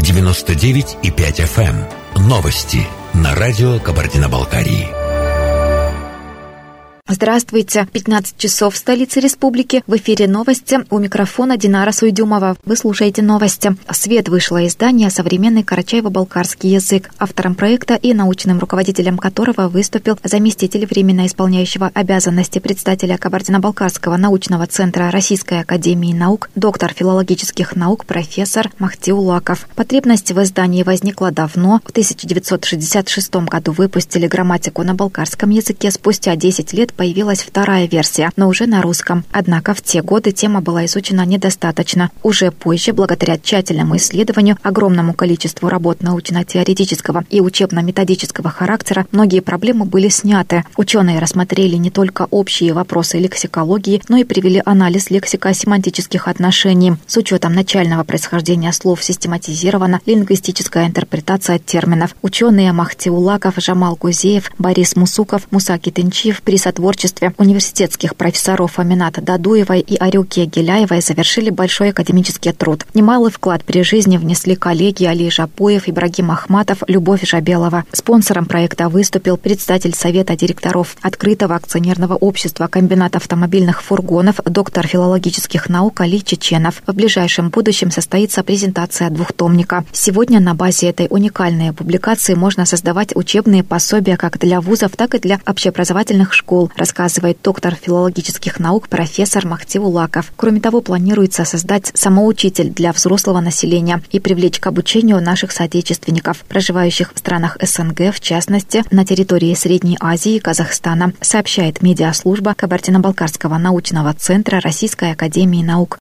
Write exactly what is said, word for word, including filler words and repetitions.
девяносто девять и пять эф эм. Новости на радио Кабардино-Балкарии. Здравствуйте. пятнадцать часов в столице республики. В эфире новости. У микрофона Динара Суйдюмова. Вы слушаете новости. В свет вышло издание «Современный карачаево-балкарский язык», автором проекта и научным руководителем которого выступил заместитель временно исполняющего обязанности председателя Кабардино-Балкарского научного центра Российской академии наук, доктор филологических наук, профессор Махти Улаков. Потребность в издании возникла давно. В тысяча девятьсот шестьдесят шестом году выпустили грамматику на балкарском языке. Спустя десять лет появилась вторая версия, но уже на русском. Однако в те годы тема была изучена недостаточно. Уже позже, благодаря тщательному исследованию, огромному количеству работ научно-теоретического и учебно-методического характера, многие проблемы были сняты. Ученые рассмотрели не только общие вопросы лексикологии, но и привели анализ лексико-семантических отношений. С учетом начального происхождения слов систематизирована лингвистическая интерпретация терминов. Ученые Махти Улаков, Жамал Гузеев, Борис Мусуков, Муса Китенчиев при сотворчестве университетских профессоров Аминат Дадуевой и Арюке Геляевой завершили большой академический труд. Немалый вклад при жизни внесли коллеги Али Жапуев, Ибрагим Ахматов, Любовь Жабелова. Спонсором проекта выступил председатель Совета директоров Открытого акционерного общества комбинат автомобильных фургонов, доктор филологических наук Али Чеченов. В ближайшем будущем состоится презентация двухтомника. Сегодня на базе этой уникальной публикации можно создавать учебные пособия как для вузов, так и для общеобразовательных школ, рассказывает доктор филологических наук профессор Махти Улаков. Кроме того, планируется создать самоучитель для взрослого населения и привлечь к обучению наших соотечественников, проживающих в странах эс эн гэ, в частности, на территории Средней Азии и Казахстана, сообщает медиаслужба Кабардино-Балкарского научного центра Российской академии наук.